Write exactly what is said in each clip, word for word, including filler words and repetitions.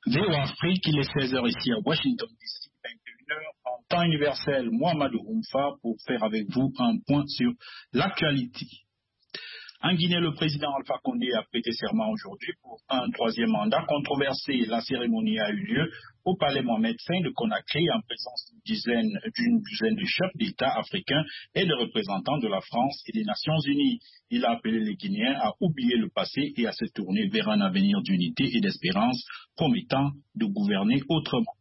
V O Afrique, il est seize heures ici à Washington D C, vingt et une heures en temps universel. Mohamedou Oumfa pour faire avec vous un point sur l'actualité. En Guinée, le président Alpha Condé a prêté serment aujourd'hui pour un troisième mandat controversé. La cérémonie a eu lieu au palais Mohamed cinq de Conakry en présence d'une dizaine, d'une douzaine de chefs d'État africains et de représentants de la France et des Nations Unies. Il a appelé les Guinéens à oublier le passé et à se tourner vers un avenir d'unité et d'espérance, promettant de gouverner autrement.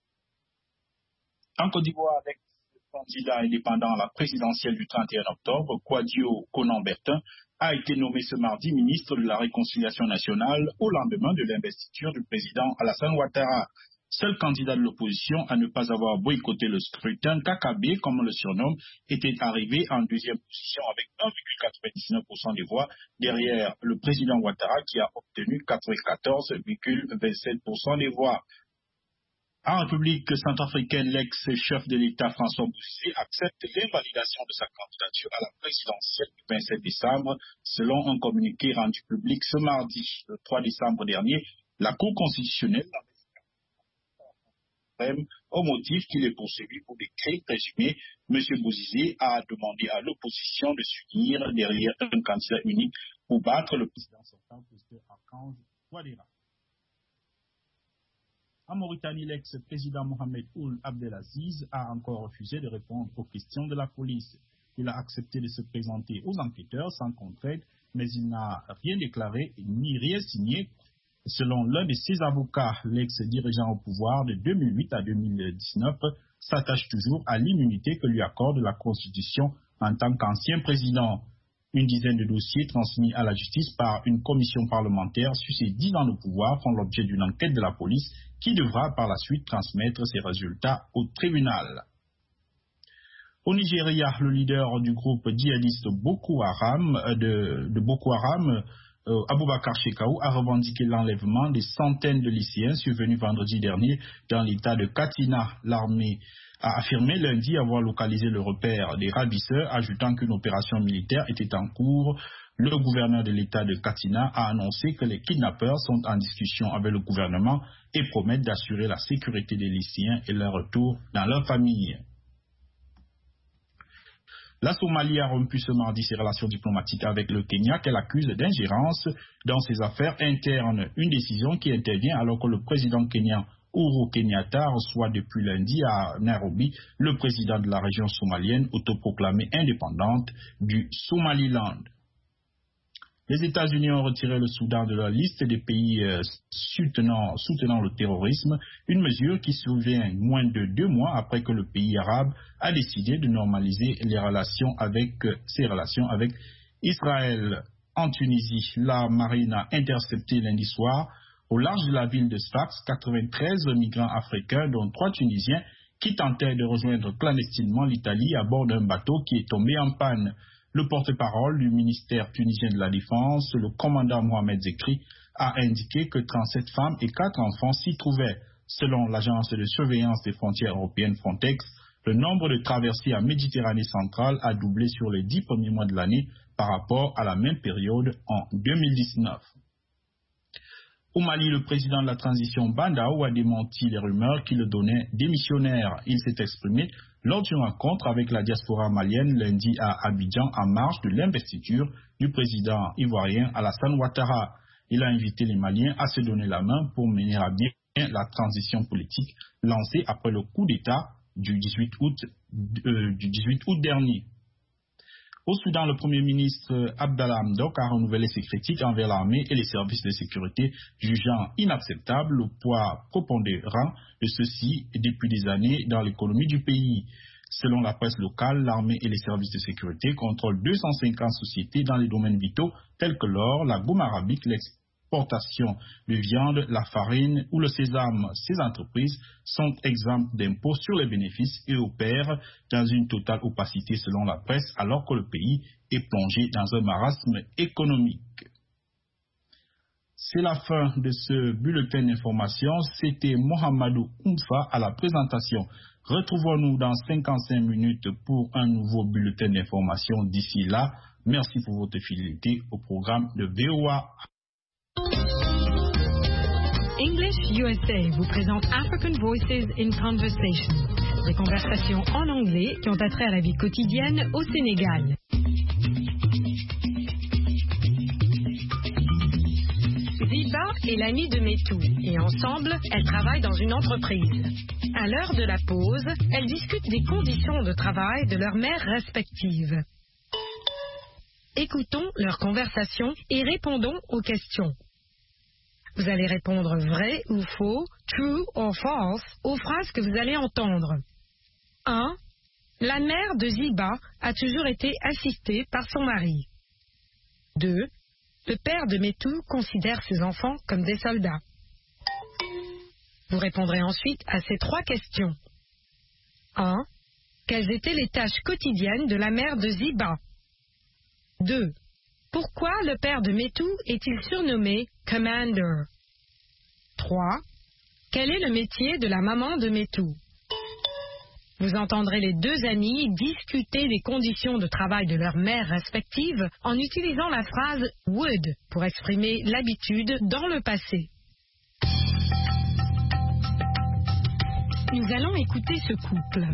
En Côte d'Ivoire, l'ex-candidat indépendant à la présidentielle du trente et un octobre, Kouadio Konan-Bertin, a été nommé ce mardi ministre de la Réconciliation nationale au lendemain de l'investiture du président Alassane Ouattara. Seul candidat de l'opposition à ne pas avoir boycotté le scrutin, Kakabé, comme on le surnomme, était arrivé en deuxième position avec un virgule quatre-vingt-dix-neuf pour cent des voix derrière le président Ouattara qui a obtenu quatre-vingt-quatorze virgule vingt-sept pour cent des voix. En République centrafricaine, l'ex-chef de l'État François Bozizé accepte l'invalidation de sa candidature à la présidentielle du vingt-sept décembre, selon un communiqué rendu public ce mardi. Le trois décembre dernier, la Cour constitutionnelle au motif qu'il est poursuivi pour des crimes présumés. M. Bozizé a demandé à l'opposition de s'unir derrière un candidat unique pour battre le président sortant, Mr Archange Touadéra. En Mauritanie, l'ex-président Mohamed Ould Abdelaziz a encore refusé de répondre aux questions de la police. Il a accepté de se présenter aux enquêteurs sans contre-aide, mais il n'a rien déclaré ni rien signé. Selon l'un de ses avocats, l'ex-dirigeant au pouvoir de deux mille huit à deux mille dix-neuf s'attache toujours à l'immunité que lui accorde la Constitution en tant qu'ancien président. Une dizaine de dossiers transmis à la justice par une commission parlementaire sur ses dix ans de pouvoir font l'objet d'une enquête de la police qui devra par la suite transmettre ses résultats au tribunal. Au Nigeria, le leader du groupe djihadiste Boko Haram, de, de Boko Haram, euh, Aboubakar Shekau, a revendiqué l'enlèvement des centaines de lycéens survenus vendredi dernier dans l'état de Katsina. L'armée a affirmé lundi avoir localisé le repère des ravisseurs, ajoutant qu'une opération militaire était en cours. Le gouverneur de l'état de Katsina a annoncé que les kidnappeurs sont en discussion avec le gouvernement et promettent d'assurer la sécurité des lycéens et leur retour dans leur famille. La Somalie a rompu ce mardi ses relations diplomatiques avec le Kenya qu'elle accuse d'ingérence dans ses affaires internes. Une décision qui intervient alors que le président kenyan Uhuru Kenyatta reçoit depuis lundi à Nairobi le président de la région somalienne autoproclamée indépendante du Somaliland. Les États-Unis ont retiré le Soudan de leur liste des pays euh, soutenant, soutenant le terrorisme, une mesure qui survient moins de deux mois après que le pays arabe a décidé de normaliser les relations avec, euh, ses relations avec Israël. En Tunisie, la marine a intercepté lundi soir au large de la ville de Sfax quatre-vingt-treize migrants africains, dont trois Tunisiens, qui tentaient de rejoindre clandestinement l'Italie à bord d'un bateau qui est tombé en panne. Le porte-parole du ministère tunisien de la Défense, le commandant Mohamed Zekri, a indiqué que trente-sept femmes et quatre enfants s'y trouvaient. Selon l'agence de surveillance des frontières européennes Frontex, le nombre de traversées en Méditerranée centrale a doublé sur les dix premiers mois de l'année par rapport à la même période en deux mille dix-neuf. Au Mali, le président de la transition Bandao a démenti les rumeurs qui le donnaient démissionnaire. Il s'est exprimé lors d'une rencontre avec la diaspora malienne lundi à Abidjan en marge de l'investiture du président ivoirien Alassane Ouattara. Il a invité les Maliens à se donner la main pour mener à bien la transition politique lancée après le coup d'État du dix-huit août, euh, du dix-huit août dernier. Au Soudan, le Premier ministre Abdallah Hamdok a renouvelé ses critiques envers l'armée et les services de sécurité, jugeant inacceptable le poids prépondérant de ceux-ci depuis des années dans l'économie du pays. Selon la presse locale, l'armée et les services de sécurité contrôlent deux cent cinquante sociétés dans les domaines vitaux tels que l'or, la gomme arabique, l'exportation de viande, la farine ou le sésame. Ces entreprises sont exemptes d'impôts sur les bénéfices et opèrent dans une totale opacité selon la presse, alors que le pays est plongé dans un marasme économique. C'est la fin de ce bulletin d'information. C'était Mohamedou Oumfa à la présentation. Retrouvons-nous dans cinquante-cinq minutes pour un nouveau bulletin d'information. D'ici là, merci pour votre fidélité au programme de V O A. English U S A vous présente African Voices in Conversation, des conversations en anglais qui ont attrait à la vie quotidienne au Sénégal. Ziba est l'amie de Metou et ensemble, elles travaillent dans une entreprise. À l'heure de la pause, elles discutent des conditions de travail de leurs mères respectives. Écoutons leur conversation et répondons aux questions. Vous allez répondre vrai ou faux, true or false, aux phrases que vous allez entendre. un. La mère de Ziba a toujours été assistée par son mari. deux. Le père de Metou considère ses enfants comme des soldats. Vous répondrez ensuite à ces trois questions. un. Quelles étaient les tâches quotidiennes de la mère de Ziba? deux. Pourquoi le père de Metou est-il surnommé Commander? trois. Quel est le métier de la maman de Metou? Vous entendrez les deux amies discuter des conditions de travail de leurs mères respectives en utilisant la phrase « would » pour exprimer l'habitude dans le passé. Nous allons écouter ce couple.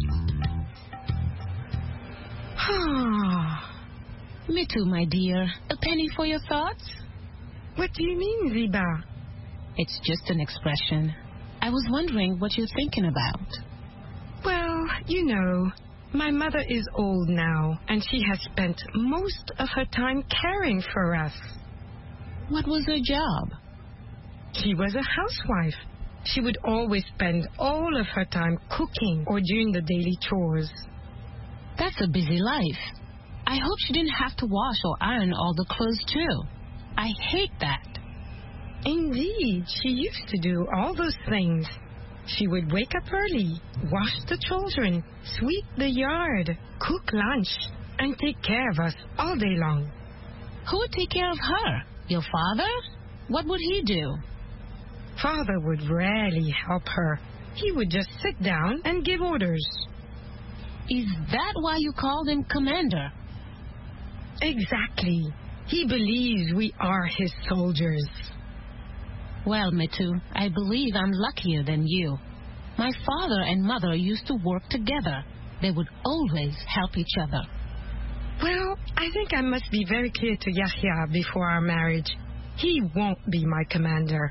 Ah... Metou, my dear, a penny for your thoughts? What do you mean, Ziba? It's just an expression. I was wondering what you're thinking about. Well, you know, my mother is old now, and she has spent most of her time caring for us. What was her job? She was a housewife. She would always spend all of her time cooking or doing the daily chores. That's a busy life. I hope she didn't have to wash or iron all the clothes, too. I hate that. Indeed, she used to do all those things. She would wake up early, wash the children, sweep the yard, cook lunch, and take care of us all day long. Who would take care of her? Your father? What would he do? Father would rarely help her. He would just sit down and give orders. Is that why you called him Commander? Exactly. He believes we are his soldiers. Well, Metou, I believe I'm luckier than you. My father and mother used to work together. They would always help each other. Well, I think I must be very clear to Yahya before our marriage. He won't be my commander.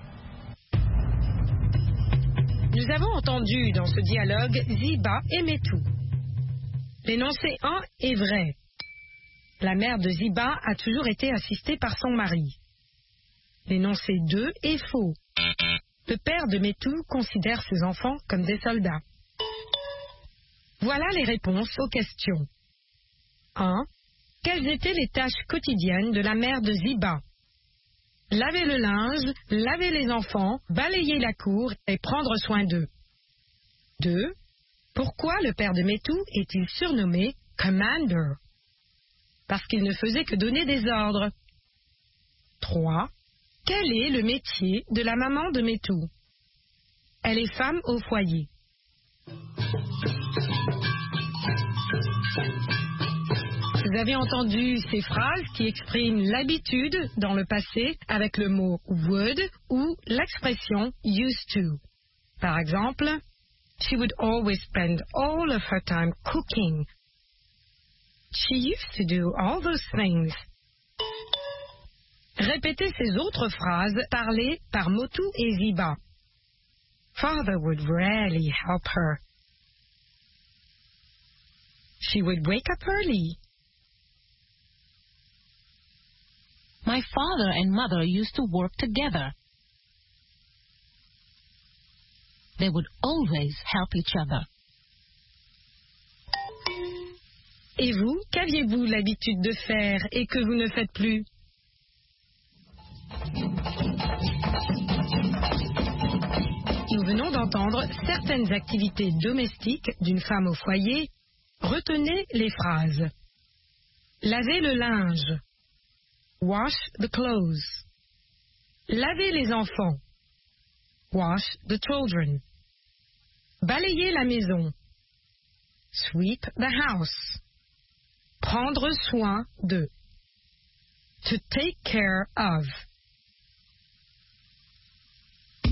Nous avons entendu dans ce dialogue Ziba et Metou. L'énoncé un est vrai. La mère de Ziba a toujours été assistée par son mari. L'énoncé deux est faux. Le père de Metou considère ses enfants comme des soldats. Voilà les réponses aux questions. un. Quelles étaient les tâches quotidiennes de la mère de Ziba? Laver le linge, laver les enfants, balayer la cour et prendre soin d'eux. deux. Pourquoi le père de Metou est-il surnommé Commander? Parce qu'il ne faisait que donner des ordres. trois. Quel est le métier de la maman de Metou? Elle est femme au foyer. Vous avez entendu ces phrases qui expriment l'habitude dans le passé avec le mot would ou l'expression used to. Par exemple, she would always spend all of her time cooking. She used to do all those things. Répétez ces autres phrases parlées par Metou et Ziba. Father would rarely help her. She would wake up early. My father and mother used to work together. They would always help each other. Et vous, qu'aviez-vous l'habitude de faire et que vous ne faites plus? Nous venons d'entendre certaines activités domestiques d'une femme au foyer. Retenez les phrases. Laver le linge. Wash the clothes. Laver les enfants. Wash the children. Balayer la maison. Sweep the house. Prendre soin de. To take care of.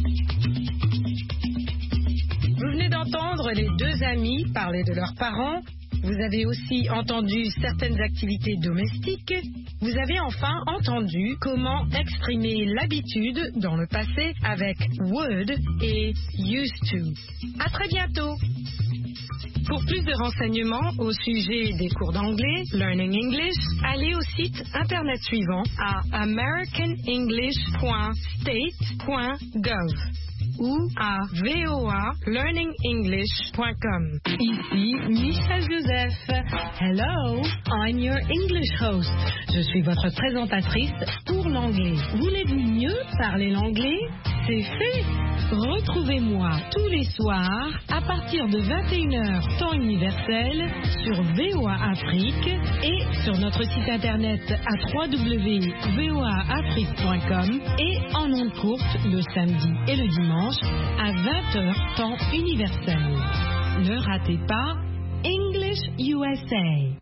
Vous venez d'entendre les deux amis parler de leurs parents. Vous avez aussi entendu certaines activités domestiques. Vous avez enfin entendu comment exprimer l'habitude dans le passé avec would et used to. À très bientôt. Pour plus de renseignements au sujet des cours d'anglais, Learning English, allez au site internet suivant à american english point state point gov ou à voa learning english point com. Ici Michel Joseph. Hello, I'm your English host. Je suis votre présentatrice pour l'anglais. Voulez-vous mieux parler l'anglais? C'est fait. Retrouvez-moi tous les soirs à partir de vingt et une heures temps universel sur V O A Afrique et sur notre site internet à w w w point v o a afrique point com et en ondes courtes le samedi et le dimanche à vingt heures temps universel. Ne ratez pas English U S A.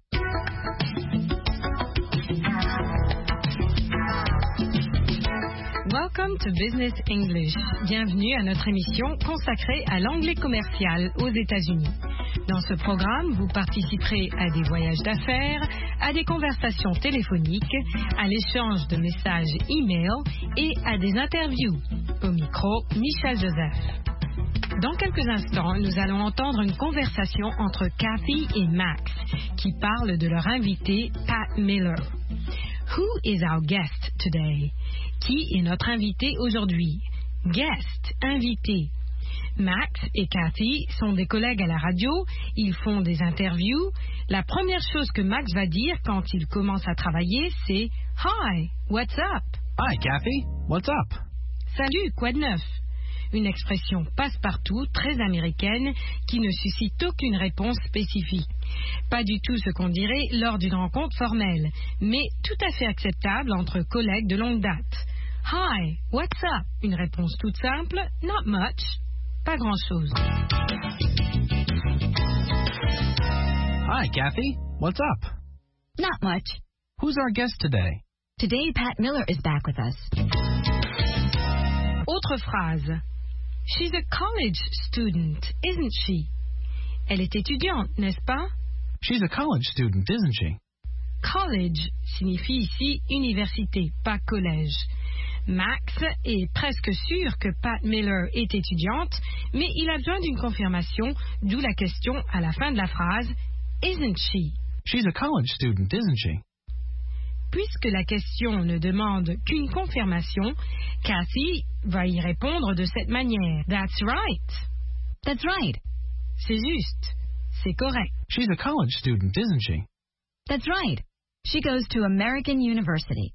Welcome to Business English. Bienvenue à notre émission consacrée à l'anglais commercial aux États-Unis. Dans ce programme, vous participerez à des voyages d'affaires, à des conversations téléphoniques, à l'échange de messages e-mail et à des interviews. Au micro, Michel Joseph. Dans quelques instants, nous allons entendre une conversation entre Kathy et Max qui parlent de leur invité Pat Miller. Who is our guest today? Qui est notre invité aujourd'hui? Guest, invité. Max et Kathy sont des collègues à la radio, ils font des interviews. La première chose que Max va dire quand il commence à travailler, c'est « Hi, what's up? » Hi, Kathy, what's up? Salut, quoi de neuf? Une expression passe-partout, très américaine, qui ne suscite aucune réponse spécifique. Pas du tout ce qu'on dirait lors d'une rencontre formelle, mais tout à fait acceptable entre collègues de longue date. Hi, what's up? Une réponse toute simple, not much, pas grand-chose. Hi, Kathy, what's up? Not much. Who's our guest today? Today, Pat Miller is back with us. Autre phrase. She's a college student, isn't she? Elle est étudiante, n'est-ce pas? She's a college student, isn't she? College signifie ici université, pas collège. Max est presque sûr que Pat Miller est étudiante, mais il a besoin d'une confirmation, d'où la question à la fin de la phrase « Isn't she ?» She's a college student, isn't she? Puisque la question ne demande qu'une confirmation, Kathy va y répondre de cette manière. That's right. That's right. C'est juste. C'est correct. She's a college student, isn't she? That's right. She goes to American University.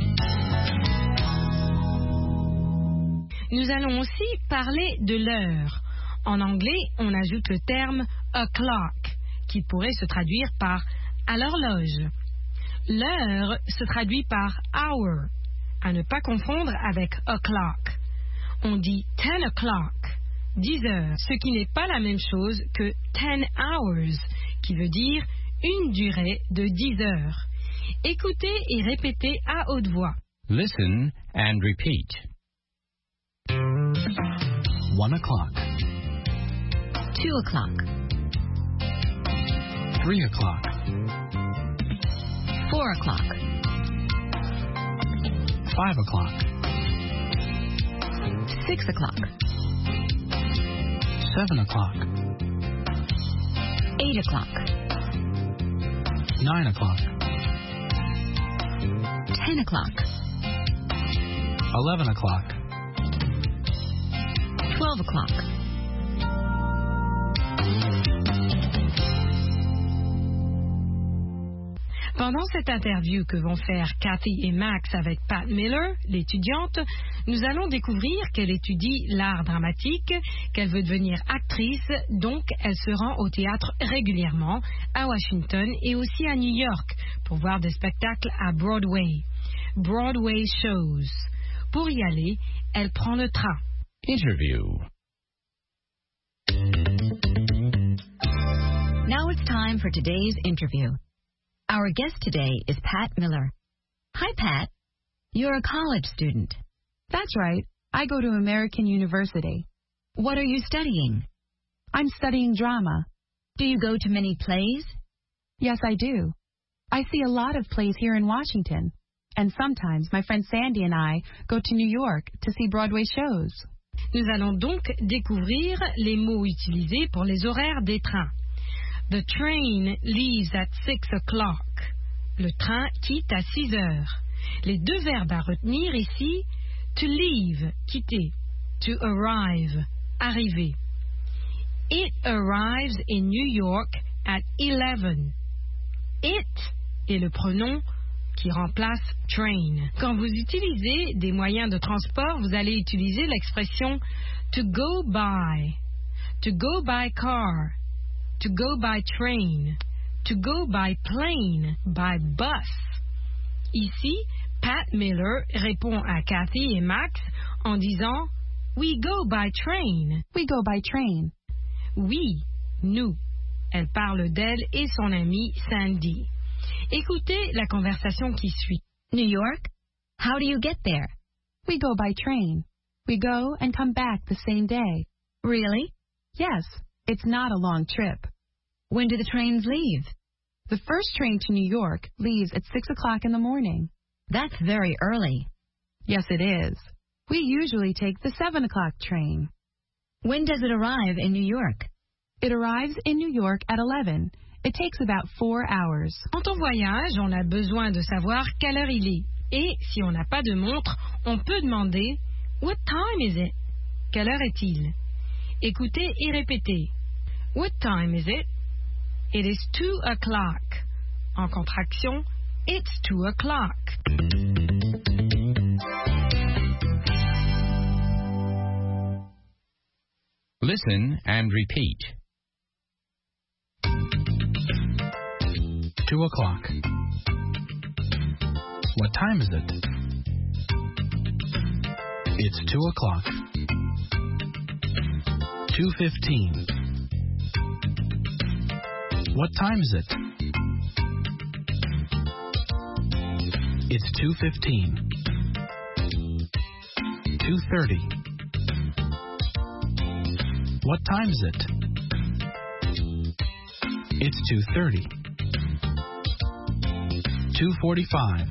Nous allons aussi parler de l'heure. En anglais, on ajoute le terme o'clock, qui pourrait se traduire par à l'horloge. L'heure se traduit par hour, à ne pas confondre avec o'clock. On dit ten o'clock, dix heures, ce qui n'est pas la même chose que ten hours, qui veut dire une durée de dix heures. Écoutez et répétez à haute voix. Listen and repeat. One o'clock. Two o'clock. Three o'clock. Four o'clock. Five o'clock. Six o'clock. Seven o'clock. Eight o'clock. Nine o'clock. Ten o'clock. Eleven o'clock. Twelve o'clock. Pendant cette interview que vont faire Kathy et Max avec Pat Miller, l'étudiante, nous allons découvrir qu'elle étudie l'art dramatique, qu'elle veut devenir actrice, donc elle se rend au théâtre régulièrement, à Washington et aussi à New York, pour voir des spectacles à Broadway. Broadway shows. Pour y aller, elle prend le train. Interview. Now it's time for today's interview. Our guest today is Pat Miller. Hi, Pat. You're a college student. That's right. I go to American University. What are you studying? I'm studying drama. Do you go to many plays? Yes, I do. I see a lot of plays here in Washington. And sometimes my friend Sandy and I go to New York to see Broadway shows. Nous allons donc découvrir les mots utilisés pour les horaires des trains. The train leaves at six o'clock. Le train quitte à six heures. Les deux verbes à retenir ici, to leave, quitter, to arrive, arriver. It arrives in New York at eleven. It est le pronom qui remplace train. Quand vous utilisez des moyens de transport, vous allez utiliser l'expression to go by, to go by car, to go by train, to go by plane, by bus. Ici, Pat Miller répond à Kathy et Max en disant We go by train. We go by train. Oui, nous. Elle parle d'elle et son amie Sandy. Écoutez la conversation qui suit. New York? How do you get there? We go by train. We go and come back the same day. Really? Yes, it's not a long trip. When do the trains leave? The first train to New York leaves at six o'clock in the morning. That's very early. Yes, it is. We usually take the seven o'clock train. When does it arrive in New York? It arrives in New York at eleven. It takes about four hours. Quand on voyage, on a besoin de savoir quelle heure il est. Et si on n'a pas de montre, on peut demander What time is it? Quelle heure est-il? Écoutez et répétez. What time is it? It is two o'clock. En contraction, it's two o'clock. Listen and repeat. Two o'clock. What time is it? It's two o'clock. Two fifteen. What time is it? It's two fifteen. Two thirty. What time is it? It's two thirty. Two forty-five.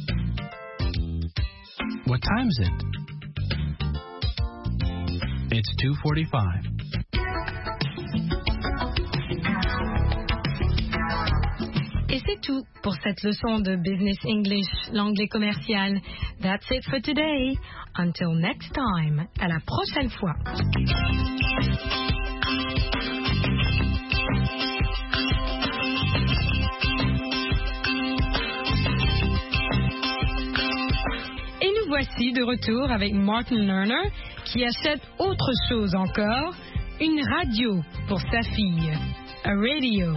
What time is it? It's two forty-five. Et c'est tout pour cette leçon de Business English, l'anglais commercial. That's it for today. Until next time. À la prochaine fois. Et nous voici de retour avec Martin Lerner qui achète autre chose encore, une radio pour sa fille. A radio.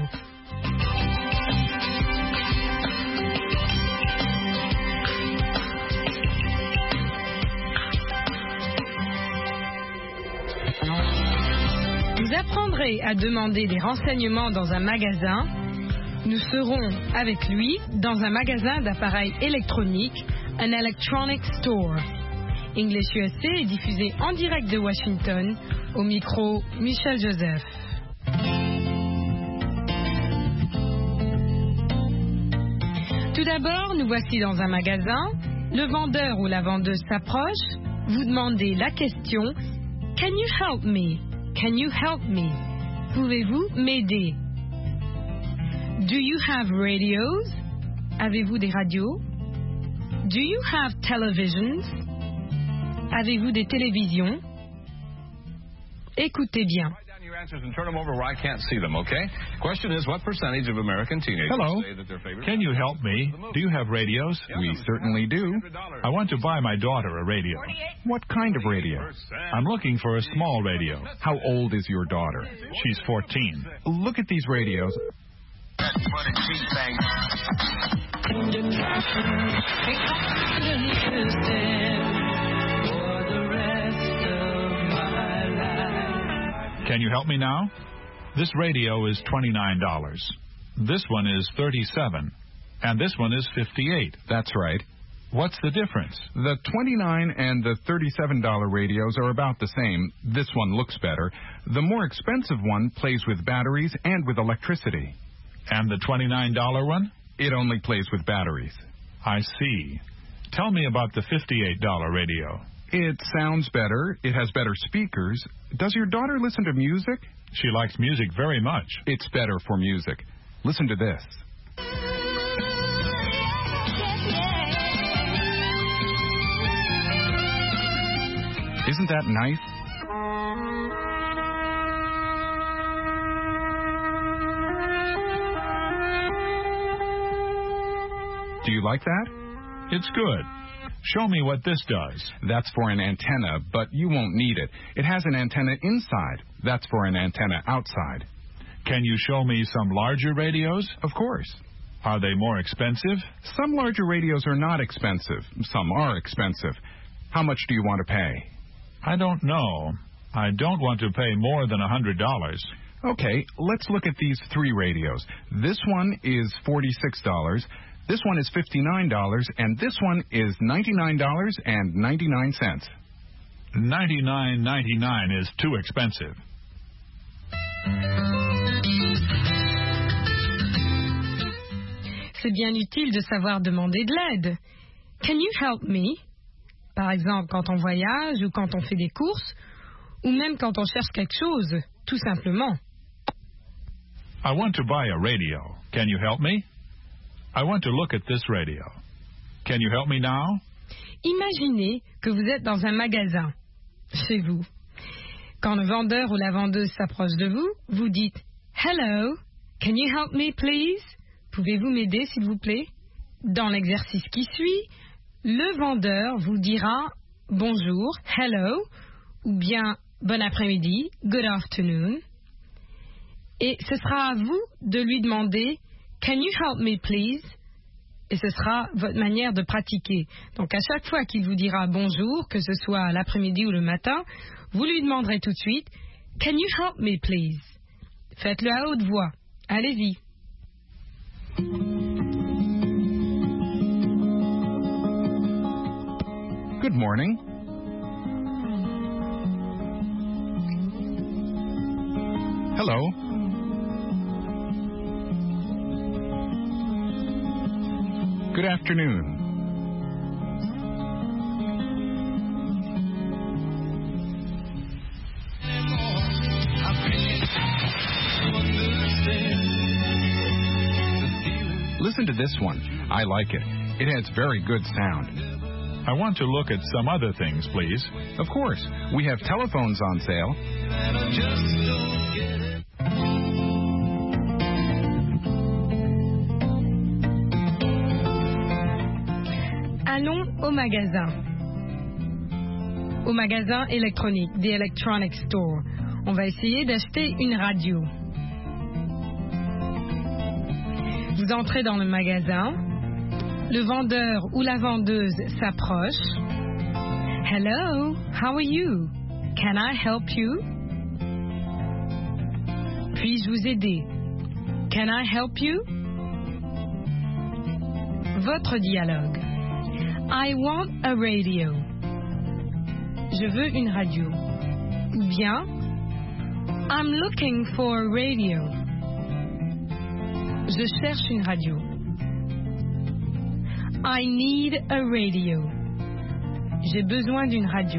Vous apprendrez à demander des renseignements dans un magasin. Nous serons avec lui dans un magasin d'appareils électroniques, un electronic store. English U S A est diffusé en direct de Washington, au micro Michel Joseph. Tout d'abord, nous voici dans un magasin. Le vendeur ou la vendeuse s'approche. Vous demandez la question « Can you help me? Can you help me? Pouvez-vous m'aider? Do you have radios? Avez-vous des radios? Do you have televisions? Avez-vous des télévisions? Écoutez bien. Answers and turn them over where I can't see them, okay? Question is, what percentage of American teenagers Hello. say that their favorite... Can you help me? Do you have radios? We certainly do. I want to buy my daughter a radio. What kind of radio? I'm looking for a small radio. How old is your daughter? She's fourteen. Look at these radios. Can you help me now? This radio is twenty-nine dollars. This one is thirty-seven dollars. And this one is fifty-eight dollars. That's right. What's the difference? The twenty-nine dollars and the thirty-seven dollars radios are about the same. This one looks better. The more expensive one plays with batteries and with electricity. And the twenty-nine dollars one? It only plays with batteries. I see. Tell me about the fifty-eight dollars radio. It sounds better. It has better speakers. Does your daughter listen to music? She likes music very much. It's better for music. Listen to this. Isn't that nice? Do you like that? It's good. Show me what this does. That's for an antenna, but you won't need it. It has an antenna inside. That's for an antenna outside. Can you show me some larger radios? Of course. Are they more expensive? Some larger radios are not expensive. Some are expensive. How much do you want to pay? I don't know. I don't want to pay more than one hundred dollars. Okay, let's look at these three radios. This one is forty-six dollars. This one is fifty-nine dollars, and this one is ninety-nine dollars and ninety-nine cents. ninety-nine ninety-nine is too expensive. C'est bien utile de savoir demander de l'aide. Can you help me? Par exemple, quand on voyage ou quand on fait des courses, ou même quand on cherche quelque chose, tout simplement. I want to buy a radio. Can you help me? I want to look at this radio. Can you help me now? Imaginez que vous êtes dans un magasin, chez vous. Quand le vendeur ou la vendeuse s'approche de vous, vous dites « Hello, can you help me please? Pouvez-vous m'aider s'il vous plaît ?» Dans l'exercice qui suit, le vendeur vous dira « Bonjour, hello » ou bien « Bon après-midi, good afternoon ». Et ce sera à vous de lui demander « Can you help me please ?» Et ce sera votre manière de pratiquer. Donc à chaque fois qu'il vous dira bonjour, que ce soit l'après-midi ou le matin, vous lui demanderez tout de suite « Can you help me please ?» Faites-le à haute voix. Allez-y. Good morning. Hello. Good afternoon. Listen to this one. I like it. It has very good sound. I want to look at some other things, please. Of course. We have telephones on sale. Allons au magasin. Au magasin électronique, the electronic store. On va essayer d'acheter une radio. Vous entrez dans le magasin. Le vendeur ou la vendeuse s'approche. Hello, how are you? Can I help you? Puis-je vous aider? Can I help you? Votre dialogue. I want a radio. Je veux une radio. Ou bien, I'm looking for a radio. Je cherche une radio. I need a radio. J'ai besoin d'une radio.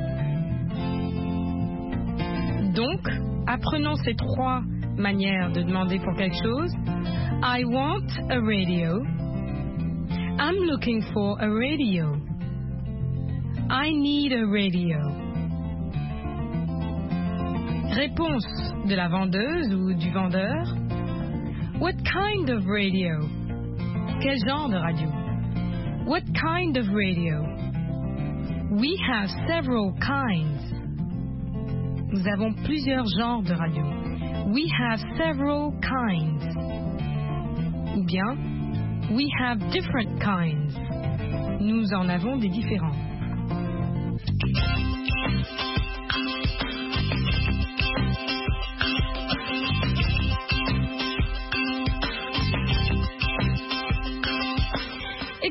Donc, apprenons ces trois manières de demander pour quelque chose. I want a radio. I'm looking for a radio. I need a radio. Réponse de la vendeuse ou du vendeur. What kind of radio? Quel genre de radio? What kind of radio? We have several kinds. Nous avons plusieurs genres de radio. We have several kinds. Ou bien, we have different kinds. Nous en avons des différents.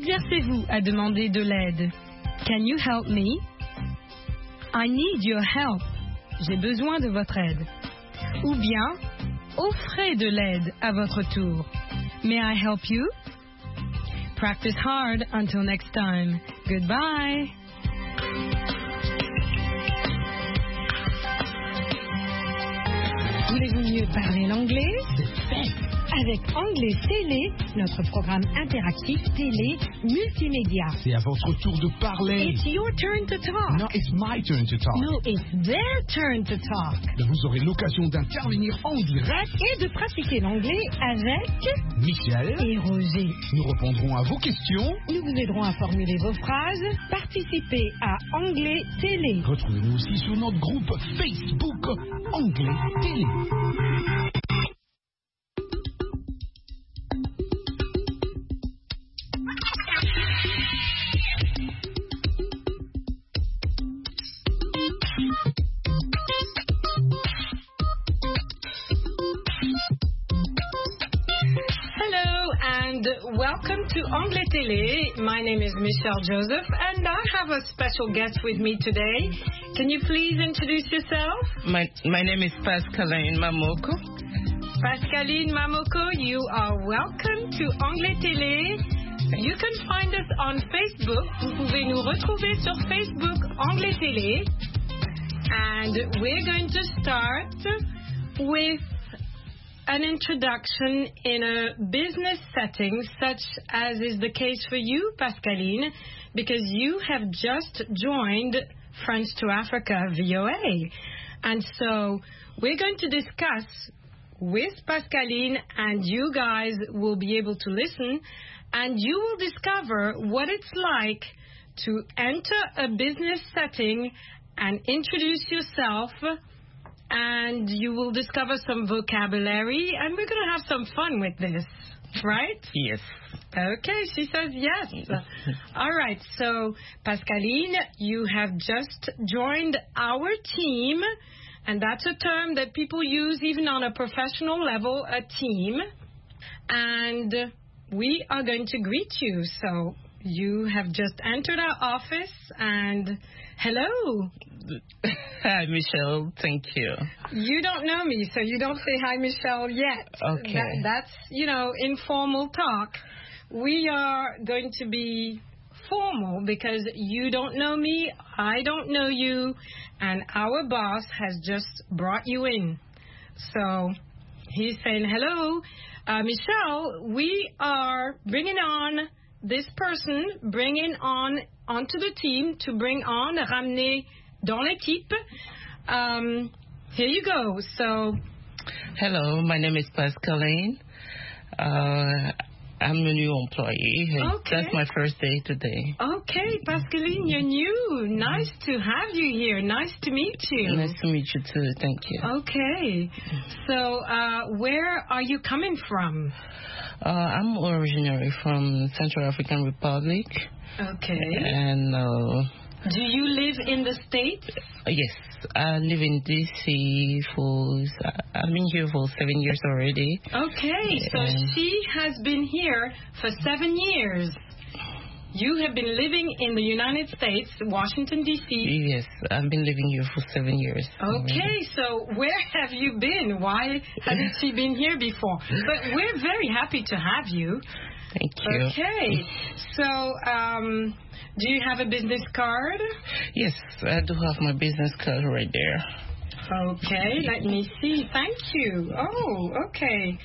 Exercez-vous à demander de l'aide. Can you help me? I need your help. J'ai besoin de votre aide. Ou bien, offrez de l'aide à votre tour. May I help you? Practice hard. Until next time. Goodbye. Voulez-vous mieux parler l'anglais? C'est fait. Avec Anglais Télé, notre programme interactif télé multimédia. C'est à votre tour de parler. It's your turn to talk. No, it's my turn to talk. No, it's their turn to talk. Vous aurez l'occasion d'intervenir en direct et de pratiquer l'anglais avec Michel et Roger. Nous répondrons à vos questions. Nous vous aiderons à formuler vos phrases. Participez à Anglais Télé. Retrouvez-nous aussi sur notre groupe Facebook Anglais Télé. Welcome to Anglais Télé. My name is Michelle Joseph, and I have a special guest with me today. Can you please introduce yourself? My my name is Pascaline Mamoko. Pascaline Mamoko, you are welcome to Anglais Télé. You can find us on Facebook. Vous pouvez nous retrouver sur Facebook Anglais Télé. And we're going to start with an introduction in a business setting, such as is the case for you, Pascaline, because you have just joined Friends to Africa V O A. And so we're going to discuss with Pascaline, and you guys will be able to listen, and you will discover what it's like to enter a business setting and introduce yourself. And you will discover some vocabulary, and we're going to have some fun with this, right? Yes. Okay, she says yes. All right, so Pascaline, you have just joined our team, and that's a term that people use even on a professional level, a team. And we are going to greet you. So you have just entered our office, and hello. Hi, Michelle. Thank you. You don't know me, so you don't say hi, Michelle, yet. Okay. That, that's, you know, informal talk. We are going to be formal because you don't know me, I don't know you, and our boss has just brought you in. So he's saying, hello, uh, Michelle, we are bringing on this person, bringing on onto the team to bring on, ramener dans l'équipe. Um, here you go. So, hello, my name is Pascaline. Uh, I'm a new employee. Okay. That's my first day today. Okay, Pascaline, you're new. Nice to have you here. Nice to meet you. Nice to meet you too. Thank you. Okay. So, uh, where are you coming from? Uh, I'm originally from Central African Republic. Okay. And uh, do you live in the States? Uh, yes, I live in D C for, I've been here for seven years already. Okay, so and she has been here for seven years. You have been living in the United States, Washington, D C Yes, I've been living here for seven years. Okay, already. So where have you been? Why hasn't she been here before? But we're very happy to have you. Thank you. Okay, so um, do you have a business card? Yes, I do have my business card right there. Okay, let me see. Thank you. Oh, okay.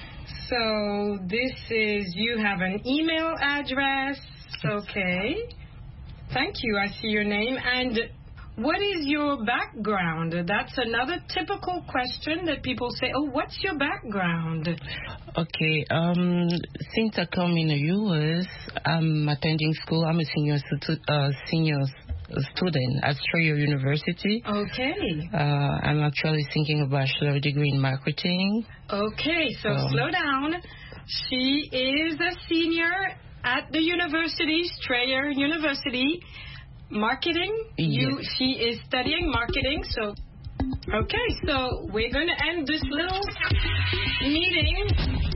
So this is, you have an email address. Okay. Thank you. I see your name. And what is your background? That's another typical question that people say, oh, what's your background? Okay. Um, since I come in the U S, I'm attending school. I'm a senior, stu- uh, senior student at Strayer University. Okay. Uh, I'm actually thinking a bachelor degree in marketing. Okay. So um, slow down. She is a senior at the university, Strayer University. Marketing. Yes. You, she is studying marketing. So, okay. So we're going to end this little meeting